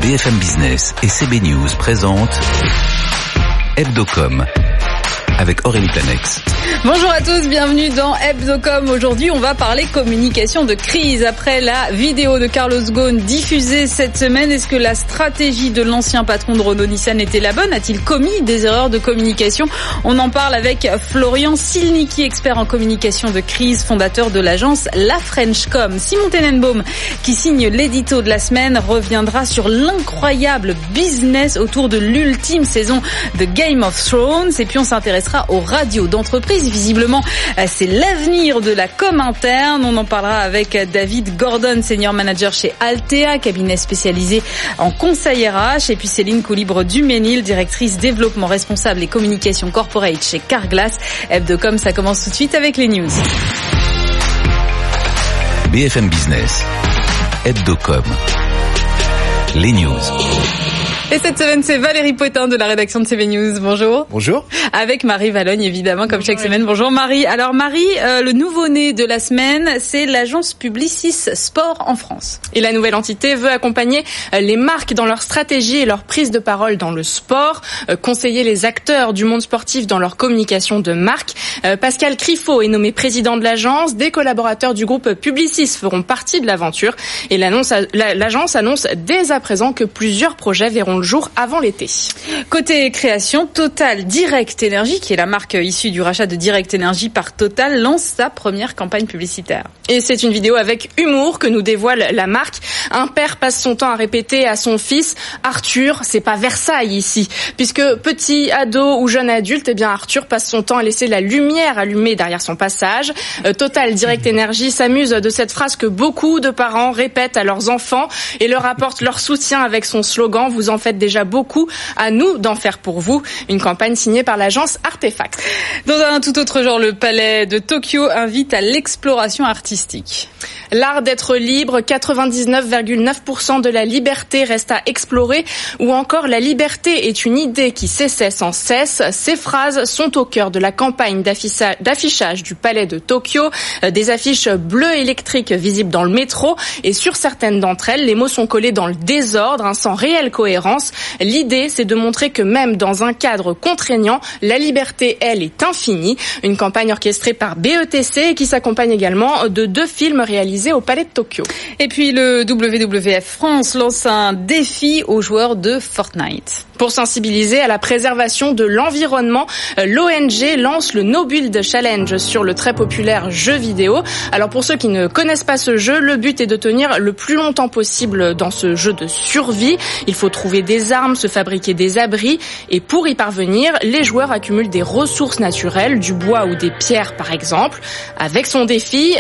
BFM Business et CB News présentent Hebdocom avec Aurélie Planex. Bonjour à tous, bienvenue dans Hebdocom. Aujourd'hui, on va parler communication de crise. Après la vidéo de Carlos Ghosn diffusée cette semaine, est-ce que la stratégie de l'ancien patron de Renault-Nissan était la bonne? A-t-il commis des erreurs de communication? On en parle avec Florian Silnicki, expert en communication de crise, fondateur de l'agence La French Com. Simon Tenenbaum, qui signe l'édito de la semaine, reviendra sur l'incroyable business autour de l'ultime saison de Game of Thrones. Et puis on s'intéressera aux radios d'entreprise. Visiblement, c'est l'avenir de la com interne. On en parlera avec David Gordon, senior manager chez Altea, cabinet spécialisé en conseil RH. Et puis Céline Coulibre-Duménil, directrice développement responsable et communication corporate chez Carglass. Hebdocom, ça commence tout de suite avec les news. BFM Business, Hebdocom, les news. Et cette semaine, c'est Valérie Potin de la rédaction de CB News. Bonjour. Bonjour. Avec Marie Vallogne, évidemment, comme chaque semaine. Bonjour Marie. Alors Marie, le nouveau-né de la semaine, c'est l'agence Publicis Sport en France. Et la nouvelle entité veut accompagner les marques dans leur stratégie et leur prise de parole dans le sport, conseiller les acteurs du monde sportif dans leur communication de marque. Pascal Criffaut est nommé président de l'agence. Des collaborateurs du groupe Publicis feront partie de l'aventure. Et l'agence annonce dès à présent que plusieurs projets verront le jour avant l'été. Côté création, Total Direct Energy, qui est la marque issue du rachat de Direct Energy par Total, lance sa première campagne publicitaire. Et c'est une vidéo avec humour que nous dévoile la marque. Un père passe son temps à répéter à son fils « Arthur, c'est pas Versailles ici ». Puisque petit ado ou jeune adulte, eh bien Arthur passe son temps à laisser la lumière allumée derrière son passage. Total Direct Energy s'amuse de cette phrase que beaucoup de parents répètent à leurs enfants et leur apportent leur soutien avec son slogan « Vous en faites déjà beaucoup, à nous d'en faire pour vous ». Une campagne signée par l'agence Artefact. Dans un tout autre genre, le palais de Tokyo invite à l'exploration artistique. L'art d'être libre, 99,9% de la liberté reste à explorer, ou encore la liberté est une idée qui s'essaie sans cesse. Ces phrases sont au cœur de la campagne d'affichage du palais de Tokyo. Des affiches bleues électriques visibles dans le métro, et sur certaines d'entre elles, les mots sont collés dans le désordre, sans réelle cohérence. L'idée, c'est de montrer que même dans un cadre contraignant, la liberté, elle, est infinie. Une campagne orchestrée par BETC et qui s'accompagne également de 2 films réalisés au Palais de Tokyo. Et puis le WWF France lance un défi aux joueurs de Fortnite. Pour sensibiliser à la préservation de l'environnement, l'ONG lance le No Build Challenge sur le très populaire jeu vidéo. Alors pour ceux qui ne connaissent pas ce jeu, le but est de tenir le plus longtemps possible dans ce jeu de survie. Il faut trouver des armes, se fabriquer des abris, et pour y parvenir, les joueurs accumulent des ressources naturelles, du bois ou des pierres par exemple. Avec son défi,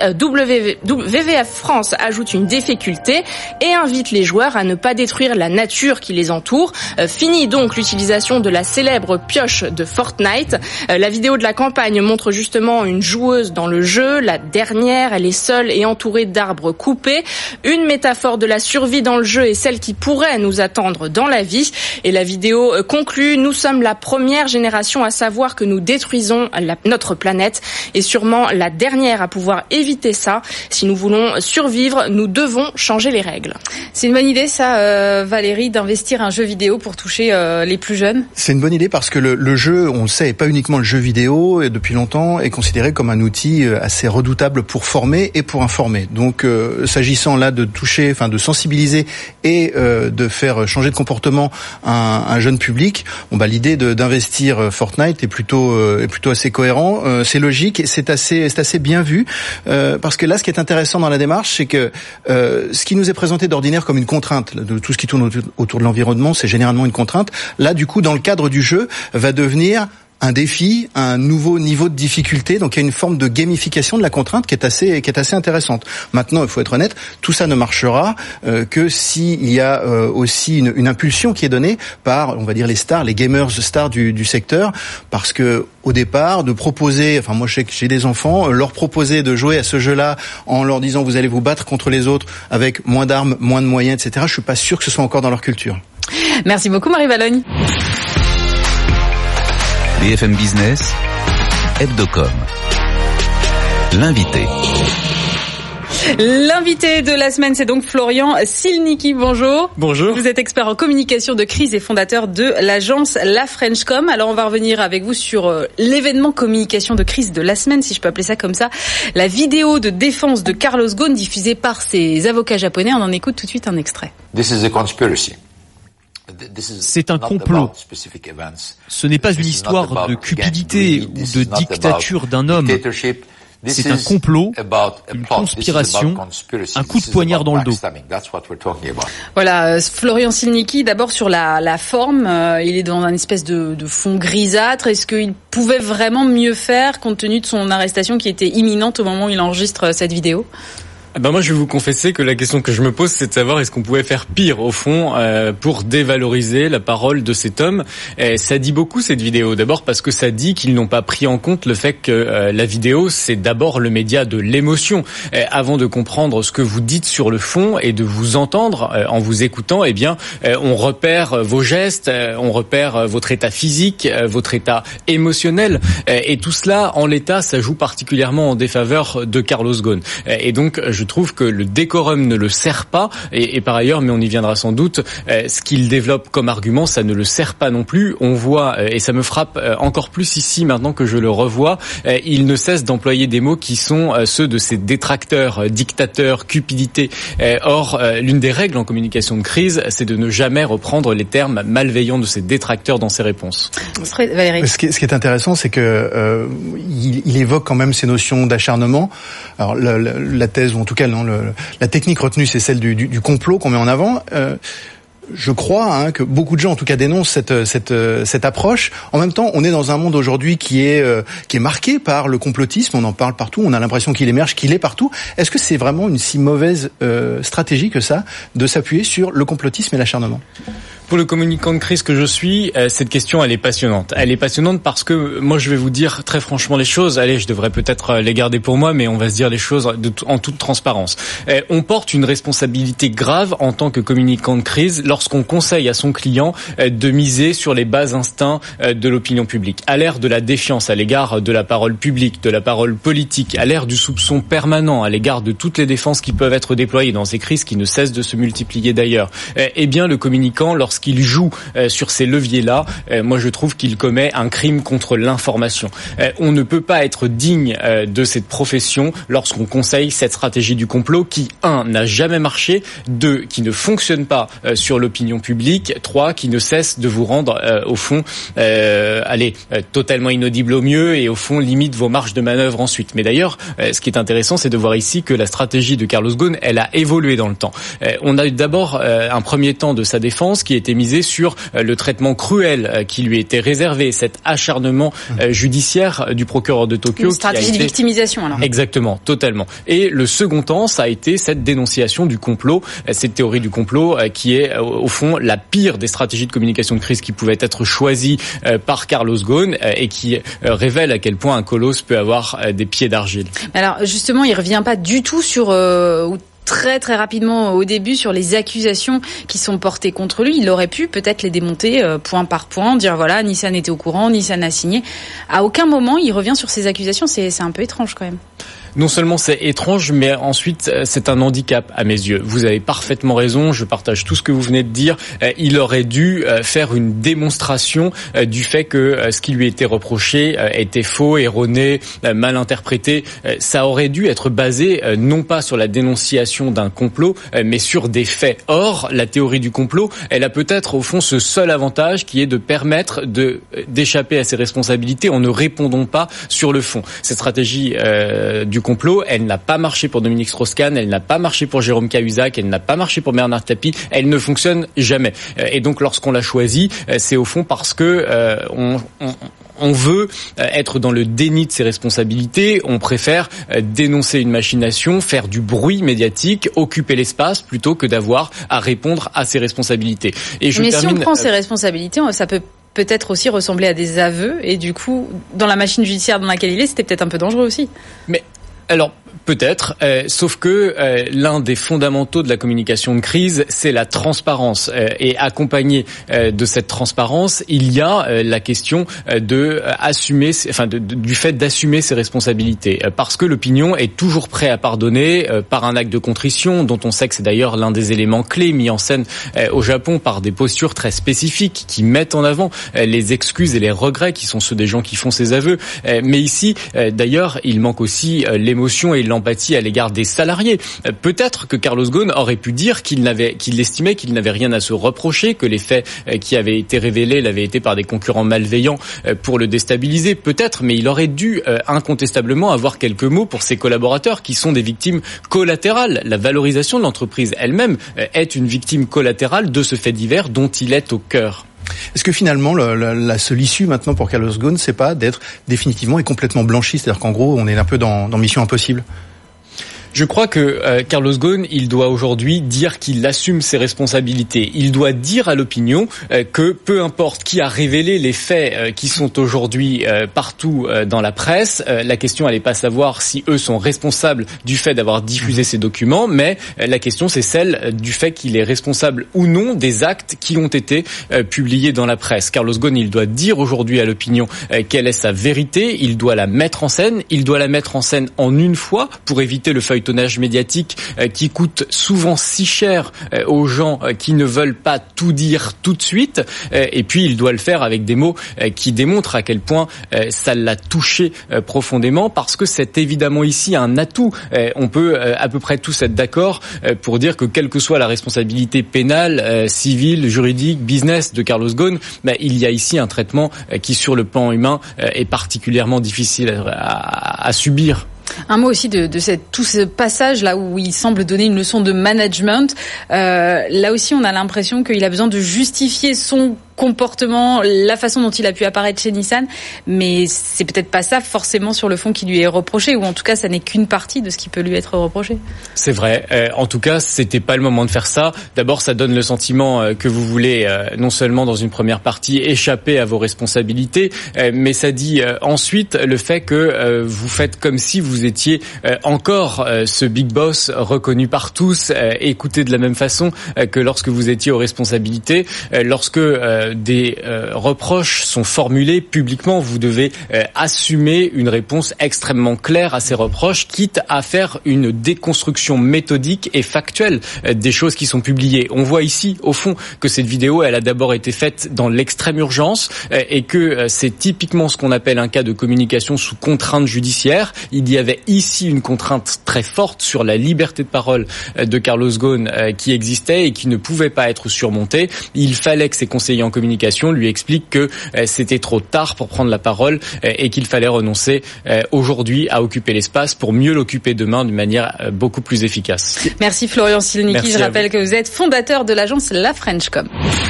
WWF France ajoute une difficulté et invite les joueurs à ne pas détruire la nature qui les entoure. Fini donc l'utilisation de la célèbre pioche de Fortnite. La vidéo de la campagne montre justement une joueuse dans le jeu. La dernière, elle est seule et entourée d'arbres coupés. Une métaphore de la survie dans le jeu est celle qui pourrait nous attendre dans la vie. Et la vidéo conclut: nous sommes la première génération à savoir que nous détruisons notre planète et sûrement la dernière à pouvoir éviter ça. Si nous voulons survivre, nous devons changer les règles. C'est une bonne idée ça, Valérie, d'investir un jeu vidéo pour toucher les plus jeunes? C'est une bonne idée parce que le jeu, on le sait, et pas uniquement le jeu vidéo, et depuis longtemps, est considéré comme un outil assez redoutable pour former et pour informer. Donc, s'agissant là de toucher, de sensibiliser et de faire changer de comportement un jeune public, l'idée d'investir Fortnite est plutôt assez cohérent. C'est logique, c'est assez bien vu parce que là, ce qui est intéressant dans la démarche, c'est que ce qui nous est présenté d'ordinaire comme une contrainte, de tout ce qui tourne autour de l'environnement, c'est généralement une contrainte. Là, du coup, dans le cadre du jeu, va devenir un défi, un nouveau niveau de difficulté. Donc, il y a une forme de gamification de la contrainte qui est assez intéressante. Maintenant, il faut être honnête, tout ça ne marchera que s'il y a aussi une impulsion qui est donnée par, on va dire, les stars, les gamers stars du secteur, parce que au départ, de proposer, moi je sais que j'ai des enfants, leur proposer de jouer à ce jeu-là en leur disant vous allez vous battre contre les autres avec moins d'armes, moins de moyens, etc. Je suis pas sûr que ce soit encore dans leur culture. Merci beaucoup Marie Vallogne. BFM Business, Hebdocom. L'invité. L'invité de la semaine, c'est donc Florian Silnicki. Bonjour. Bonjour. Vous êtes expert en communication de crise et fondateur de l'agence La Frenchcom. Alors, on va revenir avec vous sur l'événement communication de crise de la semaine, si je peux appeler ça comme ça. La vidéo de défense de Carlos Ghosn diffusée par ses avocats japonais. On en écoute tout de suite un extrait. This is a conspiracy. C'est un complot. Ce n'est pas une histoire de cupidité ou de dictature d'un homme. C'est un complot, une conspiration, un coup de poignard dans le dos. Voilà, Florian Silnicki, d'abord sur la forme, il est dans une espèce de fond grisâtre. Est-ce qu'il pouvait vraiment mieux faire compte tenu de son arrestation qui était imminente au moment où il enregistre cette vidéo ? Moi, je vais vous confesser que la question que je me pose, c'est de savoir est-ce qu'on pouvait faire pire, au fond, pour dévaloriser la parole de cet homme. Et ça dit beaucoup, cette vidéo. D'abord parce que ça dit qu'ils n'ont pas pris en compte le fait que la vidéo, c'est d'abord le média de l'émotion. Avant de comprendre ce que vous dites sur le fond et de vous entendre en vous écoutant, eh bien, on repère vos gestes, on repère votre état physique, votre état émotionnel. Et tout cela, en l'état, ça joue particulièrement en défaveur de Carlos Ghosn. Et donc, je trouve que le décorum ne le sert pas et par ailleurs, mais on y viendra sans doute, ce qu'il développe comme argument, ça ne le sert pas non plus. On voit, et ça me frappe encore plus ici maintenant que je le revois, il ne cesse d'employer des mots qui sont ceux de ses détracteurs, dictateurs, cupidité. Or, l'une des règles en communication de crise, c'est de ne jamais reprendre les termes malveillants de ses détracteurs dans ses réponses. Valérie. Ce qui est intéressant, c'est que il évoque quand même ces notions d'acharnement. Alors la thèse, ou en tout cas la technique retenue, c'est celle du complot qu'on met en avant. Je crois que beaucoup de gens, en tout cas, dénoncent cette approche. En même temps, on est dans un monde aujourd'hui qui est marqué par le complotisme. On en parle partout. On a l'impression qu'il émerge, qu'il est partout. Est-ce que c'est vraiment une si mauvaise stratégie que ça de s'appuyer sur le complotisme et l'acharnement ? Pour le communicant de crise que je suis, cette question, elle est passionnante. Elle est passionnante parce que moi, je vais vous dire très franchement les choses. Allez, je devrais peut-être les garder pour moi, mais on va se dire les choses en toute transparence. On porte une responsabilité grave en tant que communicant de crise lorsqu'on conseille à son client de miser sur les bas instincts de l'opinion publique. À l'ère de la défiance à l'égard de la parole publique, de la parole politique, à l'ère du soupçon permanent à l'égard de toutes les défenses qui peuvent être déployées dans ces crises qui ne cessent de se multiplier d'ailleurs, eh bien, le communicant, lorsqu'il joue sur ces leviers-là, moi je trouve qu'il commet un crime contre l'information. On ne peut pas être digne de cette profession lorsqu'on conseille cette stratégie du complot qui, 1, n'a jamais marché, 2, qui ne fonctionne pas sur l'opinion publique, 3, qui ne cesse de vous rendre au fond, totalement inaudible au mieux et au fond limite vos marges de manœuvre ensuite. Mais d'ailleurs, ce qui est intéressant, c'est de voir ici que la stratégie de Carlos Ghosn, elle a évolué dans le temps. On a eu d'abord un premier temps de sa défense qui était misé sur le traitement cruel qui lui était réservé, cet acharnement judiciaire du procureur de Tokyo. Une stratégie de victimisation, alors. Exactement, totalement. Et le second temps, ça a été cette dénonciation du complot, cette théorie du complot qui est au fond la pire des stratégies de communication de crise qui pouvaient être choisies par Carlos Ghosn et qui révèle à quel point un colosse peut avoir des pieds d'argile. Alors justement, il revient pas du tout sur très très rapidement au début sur les accusations qui sont portées contre lui. Il aurait pu peut-être les démonter point par point, dire voilà, Nissan était au courant, Nissan a signé. À aucun moment il revient sur ces accusations, c'est un peu étrange quand même. Non seulement c'est étrange, mais ensuite c'est un handicap à mes yeux. Vous avez parfaitement raison, je partage tout ce que vous venez de dire. Il aurait dû faire une démonstration du fait que ce qui lui était reproché était faux, erroné, mal interprété. Ça aurait dû être basé non pas sur la dénonciation d'un complot, mais sur des faits. Or, la théorie du complot, elle a peut-être au fond ce seul avantage qui est de permettre d'échapper à ses responsabilités en ne répondant pas sur le fond. Cette stratégie du complot, elle n'a pas marché pour Dominique Strauss-Kahn, elle n'a pas marché pour Jérôme Cahuzac, elle n'a pas marché pour Bernard Tapie, elle ne fonctionne jamais. Et donc lorsqu'on l'a choisi, c'est au fond parce que on veut être dans le déni de ses responsabilités, on préfère dénoncer une machination, faire du bruit médiatique, occuper l'espace plutôt que d'avoir à répondre à ses responsabilités. Et mais si on prend ses responsabilités, ça peut-être aussi ressembler à des aveux et du coup, dans la machine judiciaire dans laquelle il est, c'était peut-être un peu dangereux aussi. Mais alors, Peut-être, sauf que l'un des fondamentaux de la communication de crise, c'est la transparence. Et accompagné de cette transparence, il y a la question de assumer, du fait d'assumer ses responsabilités, parce que l'opinion est toujours prêt à pardonner par un acte de contrition, dont on sait que c'est d'ailleurs l'un des éléments clés mis en scène au Japon par des postures très spécifiques qui mettent en avant les excuses et les regrets qui sont ceux des gens qui font ces aveux. Mais ici, d'ailleurs, il manque aussi l'émotion et l'empathie à l'égard des salariés. Peut-être que Carlos Ghosn aurait pu dire qu'il estimait qu'il n'avait rien à se reprocher, que les faits qui avaient été révélés l'avaient été par des concurrents malveillants pour le déstabiliser. Peut-être, mais il aurait dû incontestablement avoir quelques mots pour ses collaborateurs qui sont des victimes collatérales. La valorisation de l'entreprise elle-même est une victime collatérale de ce fait divers dont il est au cœur. Est-ce que finalement la seule issue maintenant pour Carlos Ghosn, c'est pas d'être définitivement et complètement blanchi, c'est-à-dire qu'en gros on est un peu dans Mission Impossible? Je crois que Carlos Ghosn, il doit aujourd'hui dire qu'il assume ses responsabilités. Il doit dire à l'opinion que peu importe qui a révélé les faits qui sont aujourd'hui partout dans la presse, la question elle n'est pas savoir si eux sont responsables du fait d'avoir diffusé ces documents, mais la question c'est celle du fait qu'il est responsable ou non des actes qui ont été publiés dans la presse. Carlos Ghosn, il doit dire aujourd'hui à l'opinion quelle est sa vérité, il doit la mettre en scène, il doit la mettre en scène en une fois pour éviter le feuilletonnage médiatique qui coûte souvent si cher aux gens qui ne veulent pas tout dire tout de suite, et puis il doit le faire avec des mots qui démontrent à quel point ça l'a touché profondément, parce que c'est évidemment ici un atout. On peut à peu près tous être d'accord pour dire que quelle que soit la responsabilité pénale, civile, juridique, business de Carlos Ghosn, il y a ici un traitement qui sur le plan humain est particulièrement difficile à subir. Un mot aussi de tout ce passage là où il semble donner une leçon de management. Là aussi, on a l'impression qu'il a besoin de justifier son comportement, la façon dont il a pu apparaître chez Nissan, mais c'est peut-être pas ça forcément sur le fond qui lui est reproché, ou en tout cas ça n'est qu'une partie de ce qui peut lui être reproché. C'est vrai, en tout cas c'était pas le moment de faire ça. D'abord ça donne le sentiment que vous voulez non seulement dans une première partie échapper à vos responsabilités, mais ça dit ensuite le fait que vous faites comme si vous étiez encore ce big boss reconnu par tous, écouté de la même façon que lorsque vous étiez aux responsabilités. Lorsque des reproches sont formulés publiquement, vous devez assumer une réponse extrêmement claire à ces reproches, quitte à faire une déconstruction méthodique et factuelle des choses qui sont publiées. On voit ici, au fond, que cette vidéo, elle a d'abord été faite dans l'extrême urgence et que c'est typiquement ce qu'on appelle un cas de communication sous contrainte judiciaire. Il y avait ici une contrainte très forte sur la liberté de parole de Carlos Ghosn qui existait et qui ne pouvait pas être surmontée. Il fallait que ses conseillers en communication lui expliquent que c'était trop tard pour prendre la parole et qu'il fallait renoncer aujourd'hui à occuper l'espace pour mieux l'occuper demain d'une manière beaucoup plus efficace. Merci Florian Silnicki. Je rappelle que vous êtes fondateur de l'agence La Frenchcom.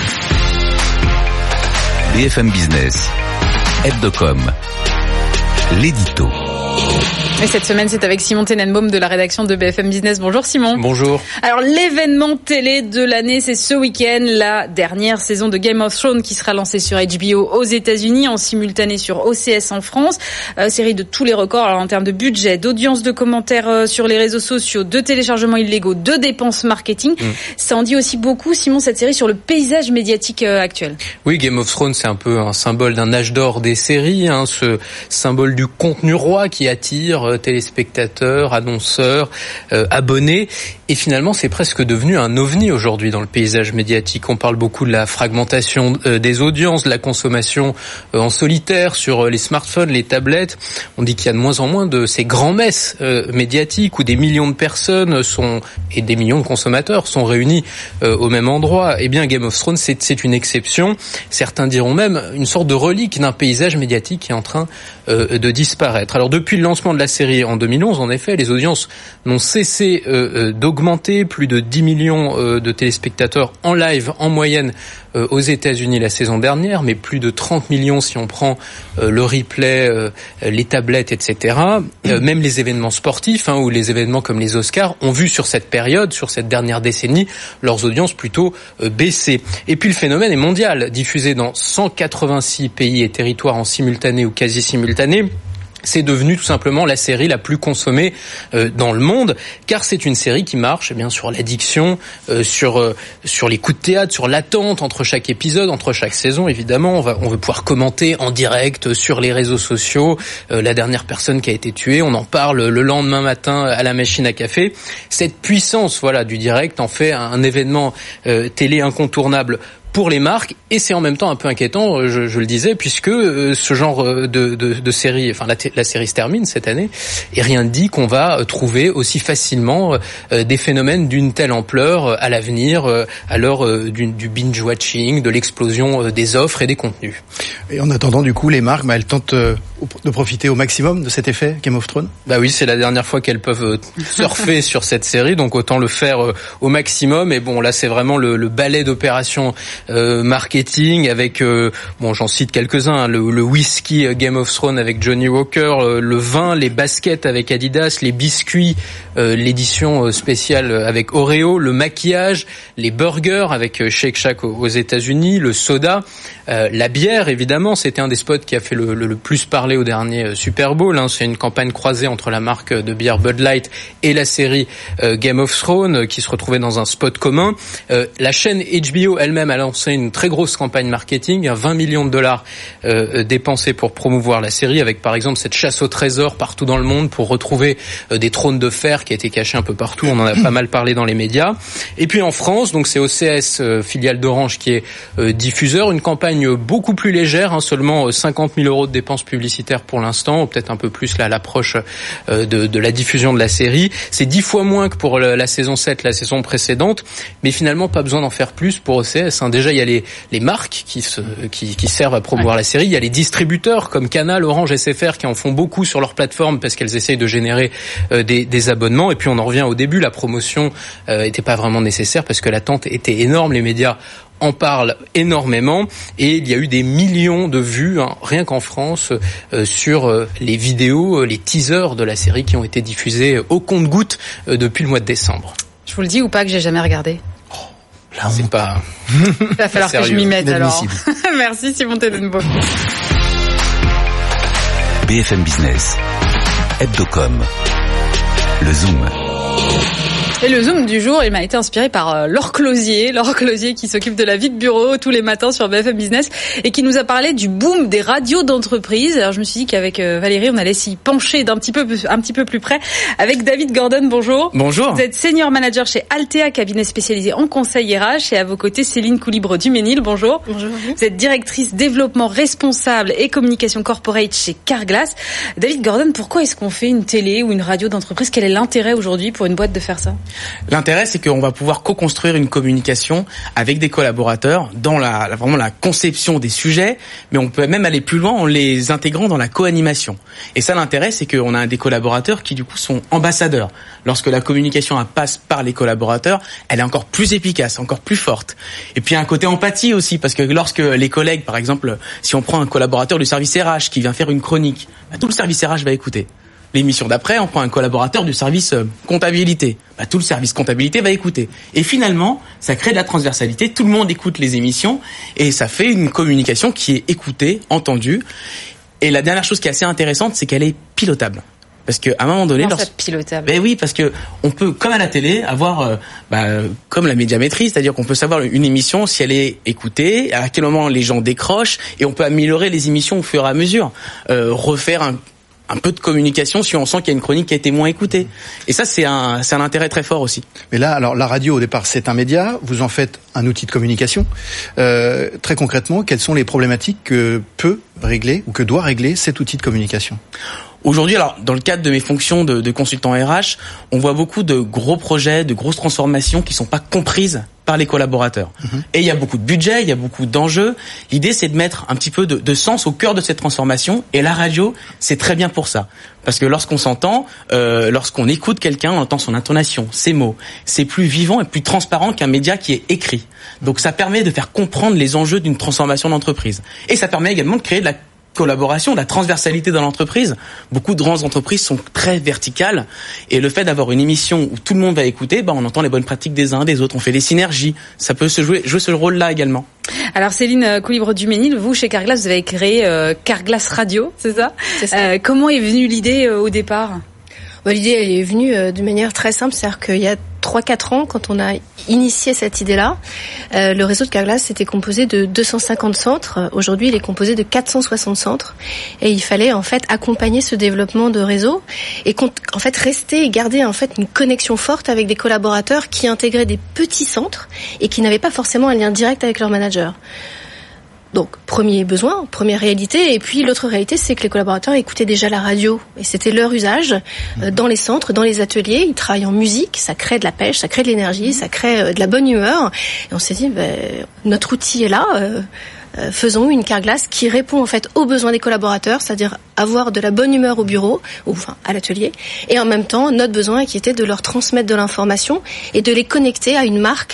BFM Business, Hebdocom, l'édito. Et cette semaine, c'est avec Simon Tenenbaum de la rédaction de BFM Business. Bonjour Simon. Bonjour. Alors, l'événement télé de l'année, c'est ce week-end, la dernière saison de Game of Thrones qui sera lancée sur HBO aux États-Unis, en simultané sur OCS en France. Série de tous les records alors, en termes de budget, d'audience, de commentaires sur les réseaux sociaux, de téléchargements illégaux, de dépenses marketing. Ça en dit aussi beaucoup, Simon, cette série sur le paysage médiatique actuel. Oui, Game of Thrones, c'est un peu un symbole d'un âge d'or des séries, ce symbole du contenu roi qui attire téléspectateurs, annonceurs, abonnés. Et finalement, c'est presque devenu un ovni aujourd'hui dans le paysage médiatique. On parle beaucoup de la fragmentation des audiences, de la consommation en solitaire sur les smartphones, les tablettes. On dit qu'il y a de moins en moins de ces grands-messes médiatiques où des millions de personnes et des millions de consommateurs sont réunis au même endroit. Eh bien, Game of Thrones, c'est une exception. Certains diront même une sorte de relique d'un paysage médiatique qui est en train de disparaître. Alors, depuis le lancement de la série en 2011, en effet, les audiences n'ont cessé d'augmenter. Plus de 10 millions de téléspectateurs en live en moyenne aux États-Unis la saison dernière, mais plus de 30 millions si on prend le replay, les tablettes, etc. Même les événements sportifs ou les événements comme les Oscars ont vu sur cette période, sur cette dernière décennie, leurs audiences plutôt baisser. Et puis le phénomène est mondial, diffusé dans 186 pays et territoires en simultané ou quasi simultané. c'est devenu tout simplement la série la plus consommée dans le monde, car c'est une série qui marche sur l'addiction, sur les coups de théâtre, sur l'attente entre chaque épisode, entre chaque saison. Évidemment, on veut pouvoir commenter en direct sur les réseaux sociaux la dernière personne qui a été tuée. On en parle le lendemain matin à la machine à café. Cette puissance, du direct en fait un événement télé incontournable pour les marques, et c'est en même temps un peu inquiétant, je le disais, puisque ce genre de série, la série se termine cette année, et rien ne dit qu'on va trouver aussi facilement des phénomènes d'une telle ampleur à l'avenir, à l'heure du binge-watching, de l'explosion des offres et des contenus. Et en attendant, du coup, les marques, elles tentent de profiter au maximum de cet effet Game of Thrones ? Bah oui, c'est la dernière fois qu'elles peuvent surfer sur cette série, donc autant le faire au maximum. Et bon, là, c'est vraiment le ballet d'opérations marketing avec, j'en cite quelques-uns, le whisky Game of Thrones avec Johnny Walker, le vin, les baskets avec Adidas, les biscuits, l'édition spéciale avec Oreo, le maquillage, les burgers avec Shake Shack aux États-Unis, le soda, la bière, évidemment, c'était un des spots qui a fait le plus parler au dernier Super Bowl. C'est une campagne croisée entre la marque de bière Bud Light et la série Game of Thrones qui se retrouvait dans un spot commun. La chaîne HBO elle-même a lancé une très grosse campagne marketing, 20 millions de dollars dépensés pour promouvoir la série, avec par exemple cette chasse au trésor partout dans le monde pour retrouver des trônes de fer qui étaient cachés un peu partout. On en a pas mal parlé dans les médias. Et puis en France, donc c'est OCS, filiale d'Orange, qui est diffuseur, une campagne beaucoup plus légère, seulement 50 000 € de dépenses publicitaires pour l'instant, ou peut-être un peu plus là à l'approche de la diffusion de la série. C'est 10 fois moins que pour la saison 7, la saison précédente, mais finalement pas besoin d'en faire plus pour OCS. Déjà, il y a les marques qui servent à promouvoir la série, il y a les distributeurs comme Canal, Orange, SFR qui en font beaucoup sur leur plateforme parce qu'elles essayent de générer des abonnements. Et puis on en revient au début, la promotion était pas vraiment nécessaire parce que l'attente était énorme, les médias en parle énormément et il y a eu des millions de vues rien qu'en France sur les vidéos, les teasers de la série qui ont été diffusés au compte-gouttes depuis le mois de décembre. Je vous le dis ou pas que j'ai jamais regardé? C'est pas... Il va falloir que je m'y mette alors. Merci Simon Tedenbo. BFM Business, Hebdocom, le Zoom. Et le Zoom du jour, il m'a été inspiré par Laure Closier qui s'occupe de la vie de bureau tous les matins sur BFM Business et qui nous a parlé du boom des radios d'entreprise. Alors je me suis dit qu'avec Valérie, on allait s'y pencher un petit peu plus près avec David Gordon. Bonjour. Bonjour. Vous êtes senior manager chez Altea, cabinet spécialisé en conseil RH, et à vos côtés Céline Coulibre-Duménil. Bonjour. Bonjour. Vous êtes directrice développement responsable et communication corporate chez Carglass. David Gordon, pourquoi est-ce qu'on fait une télé ou une radio d'entreprise? Quel est l'intérêt aujourd'hui pour une boîte de faire ça? L'intérêt, c'est qu'on va pouvoir co-construire une communication avec des collaborateurs dans vraiment la conception des sujets, mais on peut même aller plus loin en les intégrant dans la co-animation. Et ça, l'intérêt, c'est qu'on a des collaborateurs qui, du coup, sont ambassadeurs. Lorsque la communication passe par les collaborateurs, elle est encore plus efficace, encore plus forte. Et puis, il y a un côté empathie aussi, parce que lorsque les collègues, par exemple, si on prend un collaborateur du service RH qui vient faire une chronique, tout le service RH va écouter. L'émission d'après, on prend un collaborateur du service comptabilité. Tout le service comptabilité va écouter. Et finalement, ça crée de la transversalité. Tout le monde écoute les émissions et ça fait une communication qui est écoutée, entendue. Et la dernière chose qui est assez intéressante, c'est qu'elle est pilotable. Parce qu'à un moment donné, pilotable. Oui, parce que on peut, comme à la télé, avoir comme la médiamétrie, c'est-à-dire qu'on peut savoir une émission si elle est écoutée, à quel moment les gens décrochent, et on peut améliorer les émissions au fur et à mesure, refaire un peu de communication si on sent qu'il y a une chronique qui a été moins écoutée. Et ça, c'est un intérêt très fort aussi. Mais là, alors la radio, au départ, c'est un média. Vous en faites un outil de communication. Très concrètement, quelles sont les problématiques que peut régler ou que doit régler cet outil de communication? Aujourd'hui, alors dans le cadre de mes fonctions de consultant RH, on voit beaucoup de gros projets, de grosses transformations qui sont pas comprises par les collaborateurs. Et il y a beaucoup de budget, il y a beaucoup d'enjeux. L'idée, c'est de mettre un petit peu de sens au cœur de cette transformation. Et la radio, c'est très bien pour ça. Parce que lorsqu'on s'entend, lorsqu'on écoute quelqu'un, on entend son intonation, ses mots. C'est plus vivant et plus transparent qu'un média qui est écrit. Donc ça permet de faire comprendre les enjeux d'une transformation d'entreprise. Et ça permet également de créer de la collaboration, de la transversalité dans l'entreprise. Beaucoup de grandes entreprises sont très verticales et le fait d'avoir une émission où tout le monde va écouter, on entend les bonnes pratiques des uns des autres, on fait des synergies. Ça peut se jouer ce rôle-là également. Alors Céline Coulibre-Duménil, vous chez Carglass, vous avez créé Carglass Radio, c'est ça ? C'est ça. Comment est venue l'idée au départ ? L'idée, elle est venue de manière très simple, c'est-à-dire qu'il y a 3-4 ans, quand on a initié cette idée-là, le réseau de Carglass était composé de 250 centres. Aujourd'hui, il est composé de 460 centres. Et il fallait, en fait, accompagner ce développement de réseau et, en fait, rester et garder, en fait, une connexion forte avec des collaborateurs qui intégraient des petits centres et qui n'avaient pas forcément un lien direct avec leur manager. Donc, premier besoin, première réalité. Et puis, l'autre réalité, c'est que les collaborateurs écoutaient déjà la radio. Et c'était leur usage dans les centres, dans les ateliers. Ils travaillent en musique, ça crée de la pêche, ça crée de l'énergie, ça crée de la bonne humeur. Et on s'est dit, notre outil est là. Faisons une Carglass qui répond en fait aux besoins des collaborateurs, c'est-à-dire avoir de la bonne humeur au bureau, ou enfin à l'atelier, et en même temps notre besoin qui était de leur transmettre de l'information et de les connecter à une marque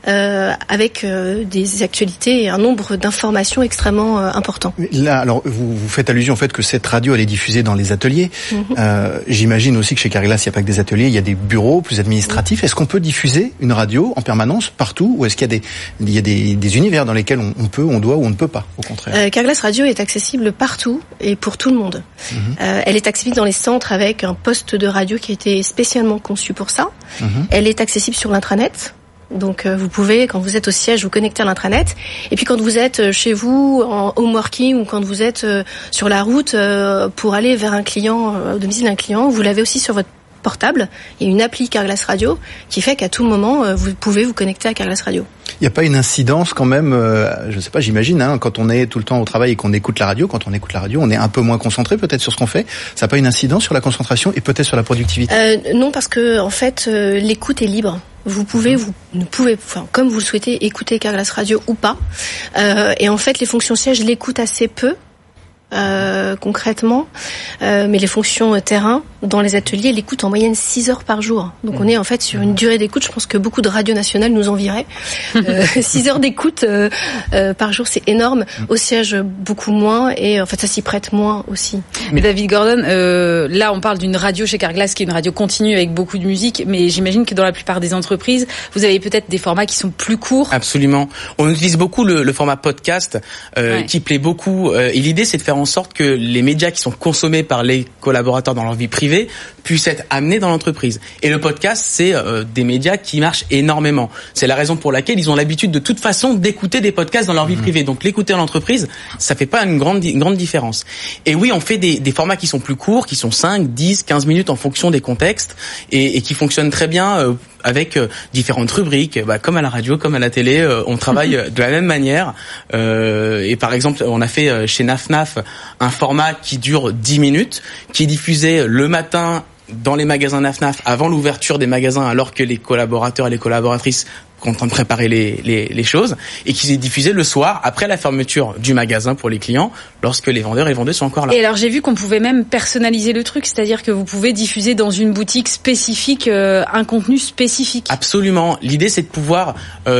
avec des actualités et un nombre d'informations extrêmement important. Là, alors vous faites allusion au fait que cette radio elle est diffusée dans les ateliers. J'imagine aussi que chez Carglass il n'y a pas que des ateliers, il y a des bureaux plus administratifs. Est-ce qu'on peut diffuser une radio en permanence partout, ou est-ce qu'il y a des univers dans lesquels on peut, on doit, ou on ne peut pas, au contraire? Carglass Radio est accessible partout et pour tout le monde. Elle est accessible dans les centres avec un poste de radio qui a été spécialement conçu pour ça. Elle est accessible sur l'intranet. Donc vous pouvez, quand vous êtes au siège, vous connecter à l'intranet. Et puis quand vous êtes chez vous, en home working, ou quand vous êtes sur la route pour aller vers un client, au domicile d'un client, vous l'avez aussi sur votre portable. Il y a une appli Carglass Radio qui fait qu'à tout moment, vous pouvez vous connecter à Carglass Radio. Il n'y a pas une incidence quand même, je sais pas, j'imagine, quand on est tout le temps au travail et qu'on écoute la radio, quand on écoute la radio, on est un peu moins concentré peut-être sur ce qu'on fait. Ça n'a pas une incidence sur la concentration et peut-être sur la productivité? Non, parce que en fait, l'écoute est libre. Vous pouvez, comme vous le souhaitez, écouter Carglass Radio ou pas. Et en fait, les fonctions siège l'écoutent assez peu. Concrètement, mais les fonctions terrain dans les ateliers l'écoutent en moyenne 6 heures par jour. Donc on est en fait sur une durée d'écoute, je pense que beaucoup de radios nationales nous envieraient. 6 heures d'écoute par jour, c'est énorme. Au siège, beaucoup moins, et en fait ça s'y prête moins aussi. Mais David Gordon, là on parle d'une radio chez Carglass qui est une radio continue avec beaucoup de musique, mais j'imagine que dans la plupart des entreprises, vous avez peut-être des formats qui sont plus courts. Absolument. On utilise beaucoup le format podcast qui plaît beaucoup, et l'idée c'est de faire en sorte que les médias qui sont consommés par les collaborateurs dans leur vie privée puissent être amenés dans l'entreprise. Et le podcast, c'est des médias qui marchent énormément. C'est la raison pour laquelle ils ont l'habitude de toute façon d'écouter des podcasts dans leur vie privée. Donc l'écouter en entreprise, ça fait pas une grande différence. Et oui, on fait des formats qui sont plus courts, qui sont 5, 10, 15 minutes en fonction des contextes, et qui fonctionnent très bien avec différentes rubriques, comme à la radio, comme à la télé, on travaille de la même manière. Et par exemple, on a fait chez NAFNAF un format qui dure 10 minutes, qui est diffusé le matin dans les magasins NAFNAF avant l'ouverture des magasins, alors que les collaborateurs et les collaboratrices sont en train de préparer les choses, et qui est diffusé le soir après la fermeture du magasin pour les clients, lorsque les vendeurs et les vendeuses sont encore là. Et alors j'ai vu qu'on pouvait même personnaliser le truc, c'est-à-dire que vous pouvez diffuser dans une boutique spécifique un contenu spécifique. Absolument. L'idée c'est de pouvoir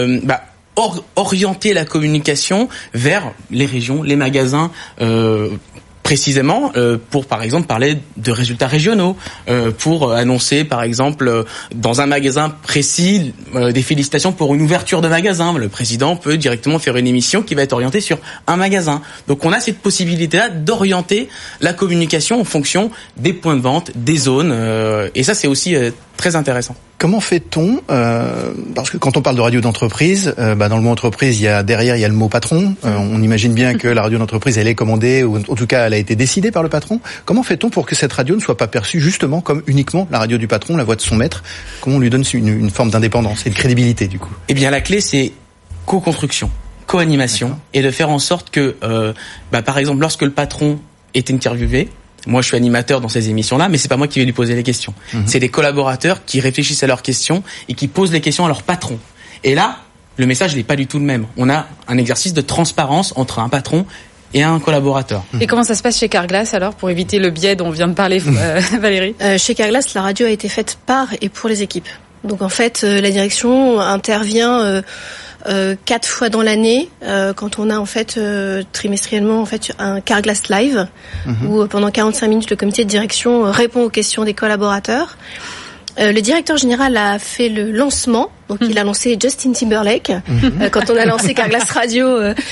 orienter la communication vers les régions, les magasins, précisément pour par exemple parler de résultats régionaux, pour annoncer par exemple dans un magasin précis des félicitations pour une ouverture de magasin. Le président peut directement faire une émission qui va être orientée sur un magasin. Donc on a cette possibilité-là d'orienter la communication en fonction des points de vente, des zones, et ça c'est aussi très intéressant. Comment fait-on parce que quand on parle de radio d'entreprise, dans le mot entreprise, il y a le mot patron. On imagine bien que la radio d'entreprise, elle est commandée, ou en tout cas, elle a été décidée par le patron. Comment fait-on pour que cette radio ne soit pas perçue justement comme uniquement la radio du patron, la voix de son maître? Comment on lui donne une forme d'indépendance et de crédibilité, du coup? Eh bien, la clé, c'est co-construction, co-animation, et de faire en sorte que, par exemple, lorsque le patron est interviewé, moi, je suis animateur dans ces émissions-là, mais c'est pas moi qui vais lui poser les questions. C'est les collaborateurs qui réfléchissent à leurs questions et qui posent les questions à leur patron. Et là, le message n'est pas du tout le même. On a un exercice de transparence entre un patron et un collaborateur. Et comment ça se passe chez Carglass alors, pour éviter le biais dont vient de parler Valérie? Chez Carglass, la radio a été faite par et pour les équipes. Donc en fait, la direction intervient 4 fois dans l'année, quand on a en fait trimestriellement en fait un Carglass Live, où pendant 45 minutes le comité de direction répond aux questions des collaborateurs. Le directeur général a fait le lancement, donc il a lancé Justin Timberlake quand on a lancé Carglass Radio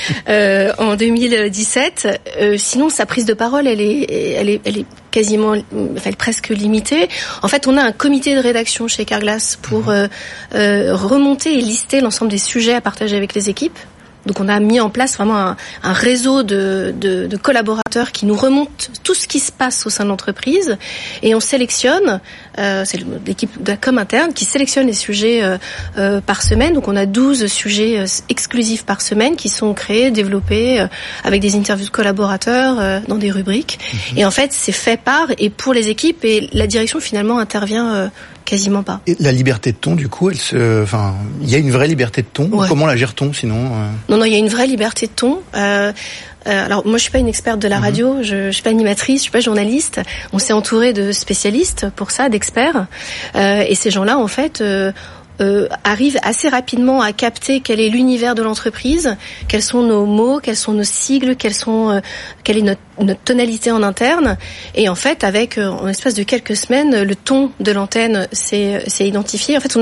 en 2017. Sinon, sa prise de parole, elle est quasiment, elle est presque limitée. En fait, on a un comité de rédaction chez Carglass pour remonter et lister l'ensemble des sujets à partager avec les équipes. Donc on a mis en place vraiment un réseau de collaborateurs qui nous remontent tout ce qui se passe au sein de l'entreprise, et on sélectionne, c'est l'équipe de la com interne qui sélectionne les sujets par semaine. Donc on a 12 sujets exclusifs par semaine qui sont créés, développés avec des interviews de collaborateurs dans des rubriques. Et en fait c'est fait par et pour les équipes, et la direction finalement intervient quasiment pas. Et la liberté de ton, du coup, il y a une vraie liberté de ton. Ouais. Comment la gère-t-on sinon Non, il y a une vraie liberté de ton. Alors moi, je suis pas une experte de la radio, je suis pas animatrice, je suis pas journaliste. On s'est entouré de spécialistes pour ça, d'experts, et ces gens-là, en fait. Arrivent assez rapidement à capter quel est l'univers de l'entreprise, quels sont nos mots, quels sont nos sigles, quelle est notre tonalité en interne. Et en fait, en l'espace de quelques semaines, le ton de l'antenne s'est identifié. En fait, on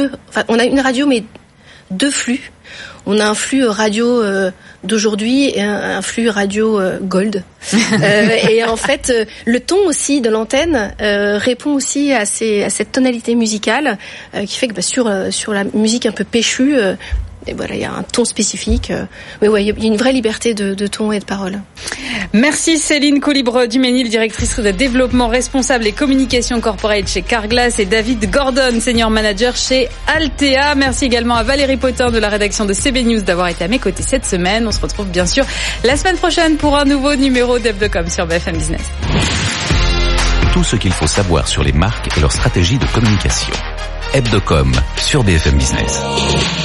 a une radio, mais 2 flux. On a un flux radio d'aujourd'hui et un flux radio gold. Et en fait, le ton aussi de l'antenne répond aussi à cette tonalité musicale qui fait que sur la musique un peu péchue, et voilà, il y a un ton spécifique. Mais ouais, il y a une vraie liberté de ton et de parole. Merci Céline Collibre-Duménil, directrice de développement responsable et communication corporate chez Carglass, et David Gordon, senior manager chez Altea. Merci également à Valérie Potin de la rédaction de CB News d'avoir été à mes côtés cette semaine. On se retrouve bien sûr la semaine prochaine pour un nouveau numéro d'Hebdocom sur BFM Business. Tout ce qu'il faut savoir sur les marques et leur stratégie de communication. Hebdocom sur BFM Business.